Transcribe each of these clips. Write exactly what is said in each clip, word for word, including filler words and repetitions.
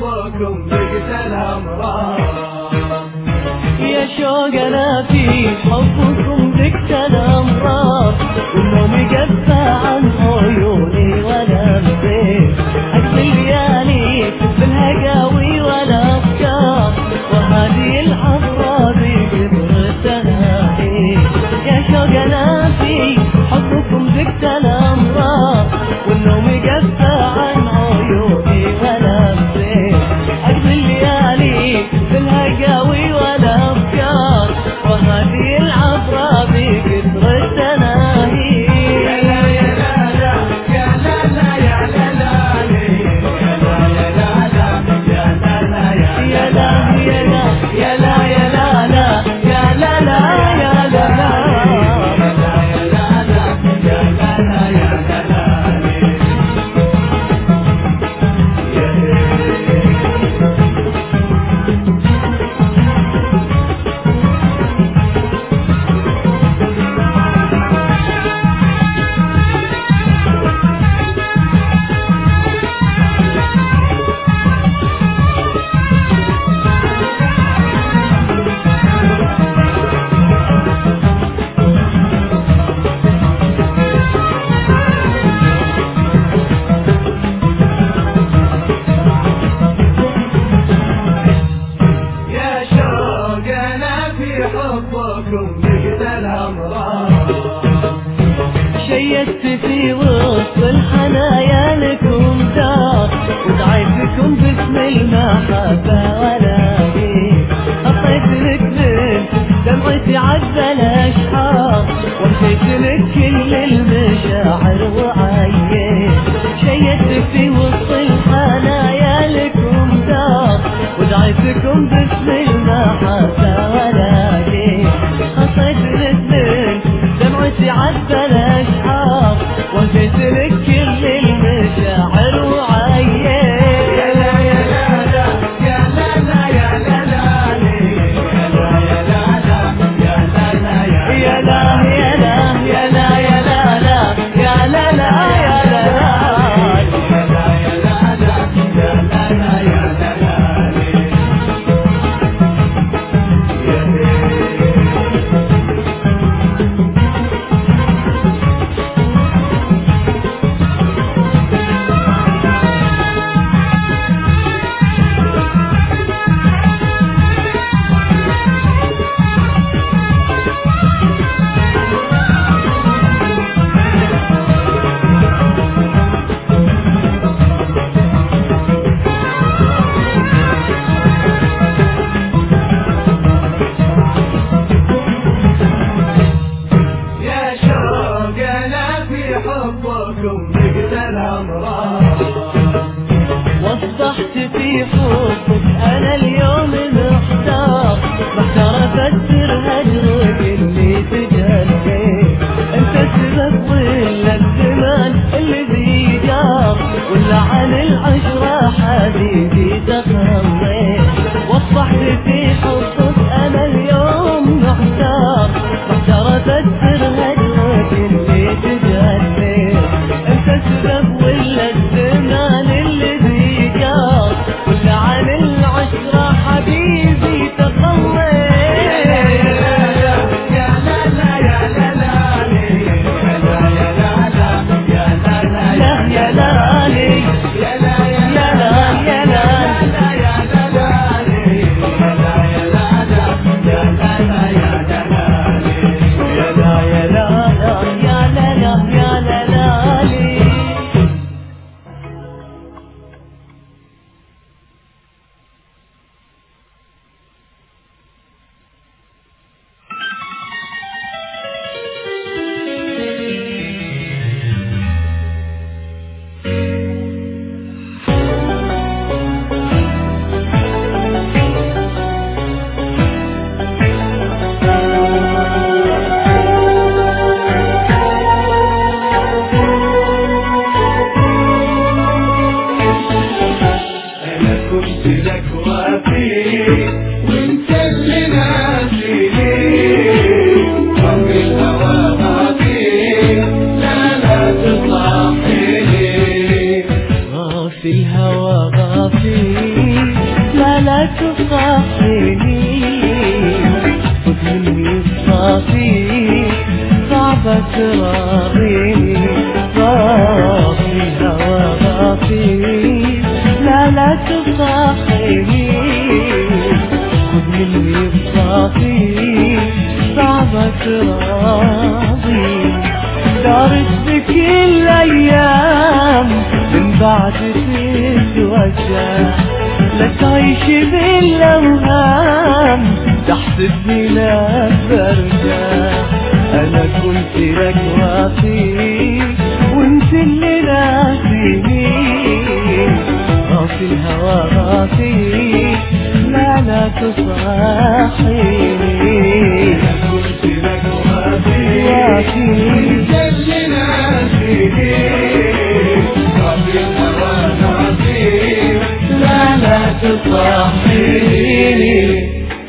حبكم ذقت الأمراض. يا شوق أنا في حبكم ذقت الأمراض، والنوم يقفى عن عيوني ولا مزيد، أقضي ليالي بالهقاوي والأفكار، وهذه العذراء بقدرتها هي. يا شوق أنا في حبكم ذقت الأمراض، والنوم يقفى عن عيوني ولا مزيد، أقضي الليالي بالهقاوي والأفكار، وهذه العذراء بقدرتنا هي. يا لا يا لا لا يا لا لا يا لا لا يا لا يا لا لا يا لا لا يا لا يا لا يا لا يا لا لا يا لا لا يا لا لا حبكم ذقت الأمراض. شيدت في وسط الحنايا لكم دار، ودعيت لكم باسم المحبة ولاقي، حطيت لك من دمعتي عذب الأشحار، ومشيت لك كل المشاعر وعيت. شيدت في وسط الحنايا لكم دار، ودعيت لكم باسم المحبة ولاقي، حطيت لك من دمعتي عذب الأشعار، وجيت لك كل المشاعر وعيت. يا لا يا لا لا يا لا لا يا لا لا يا لا يا لا لا يا لا لا يا لا يا لا يا لا يا لا لا يا لا لا يا لا حبكم ذقت الأمراض. وضحت في حبك أنا اليوم محتار، محتار أفسر هجرك اللي تجلي، أنت سبب ظل الزمان اللي ذي جار، ولا عن العشرة حبيبي تخميت. وضحت في حبك أنا اليوم محتار، محتار أفسر هجرك اللي تجلي، أنت سبب ولا الزمان اللي ذي جار، ولا عن العشرة حبيبي تخميت. في الهوى غافي تصحيني خذ مني الصافي صعبة تراضيني غافي هوا غافي لا لا تصحيني خذ مني الصافي صعبة تراضيني دارت بكل ايام من بعد تتوجع لا تعيش بالاوهام تحسبني لا برجع انا كنت لك وافي وانت اللي ناسيني غافي الهوى غافي لا لا تصحيني كنت لك وافي وافي وانت اللي ناسيني غافي الهوى غافي لا لا تصحيني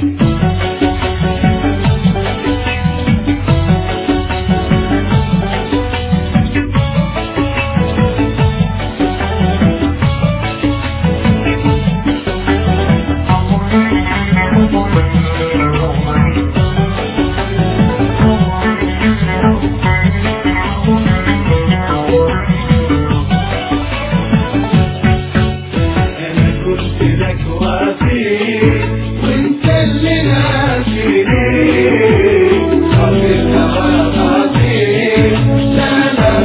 وانت اللي ناسيني غافي الهوى غافي لا لا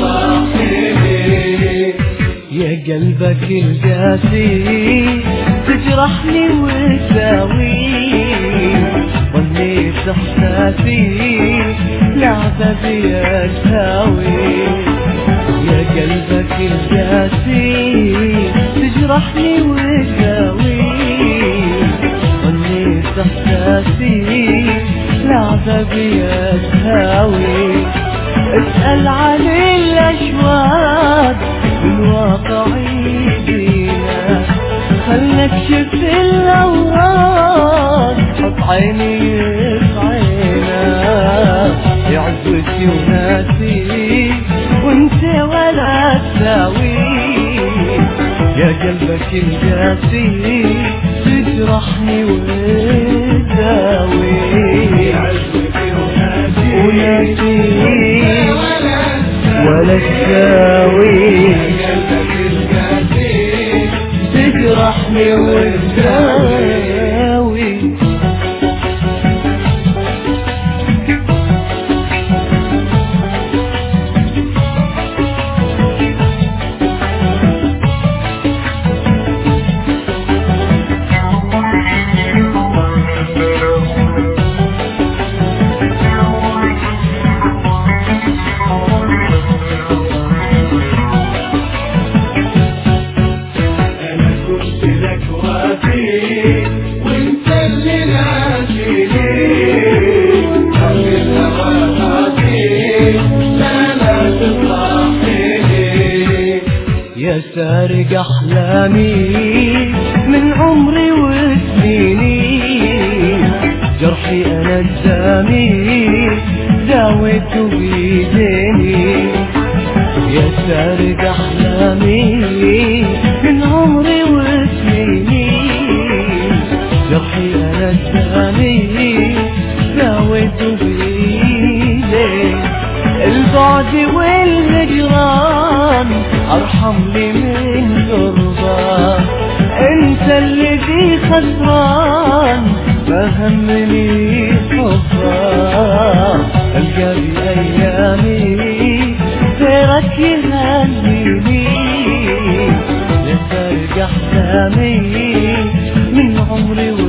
تصحيني يا قلبك القاسي تجرحني وتساوي ظنيت احساسي لعبة بيساوي يا قلبك القاسي تجرحني وتساوي ظنيت احساسي لعبة بيساوي اسأل عن الاشواق الواقع يجينا خلنا اكشف الاوراق حط عيني في عينا يا عزوتي وناسي وانت ولا تساوي يا قلبك القاسي تجرحني وتداوي يا عزوتي وناسي وناسي ولا تساوي قلبك القاسي تجرحني وتداوي وانت اللي ناسيني غافي الهوى غافي لا لا تصحيني يا سارق احلامي من عمري وسنيني جرحي انا الدامي داويته بيديني يا سارق احلامي من عمري وسنيني جرحي انا الدامي داويته بيديني البعد والهجران ارحم لي من قربان انت اللي في خسران ما همني حبك القى بايامي غيرك يهنيني يا سارق احلامي من عمري